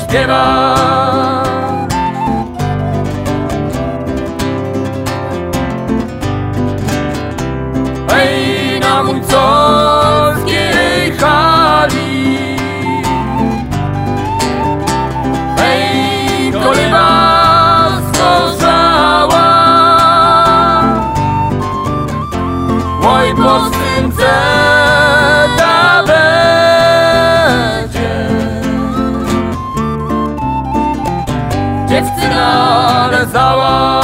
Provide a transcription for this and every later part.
śpiewa. Hej, na Muńcolskiej hali, hej, kołyba skorzała, oj, po skrzynce ta będzie dziewczyna lezała.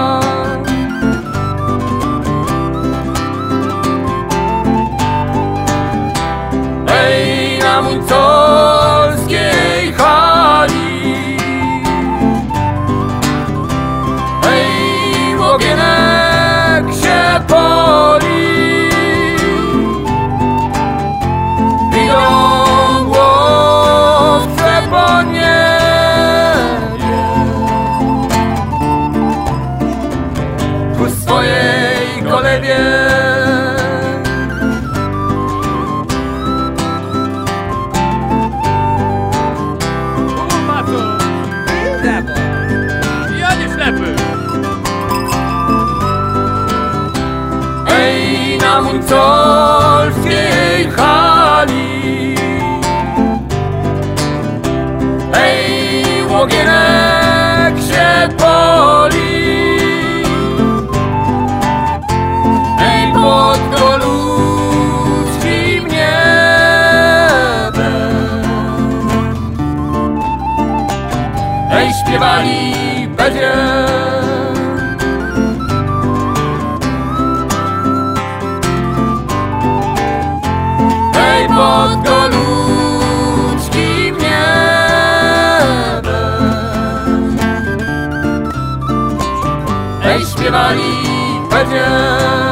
Hej, na Muńcolskiej hali, hej, łogienek się poli, idą łowce po niebie ku swojej kolebie. Ja nie ślepy! Hej, na Muńcolskiej hali, hej, łogienek się poli, hej, pod goludzkim niebem, hej, śpiewali będzie. Hej, pod goludzkim niebem, hej, śpiewali będzie.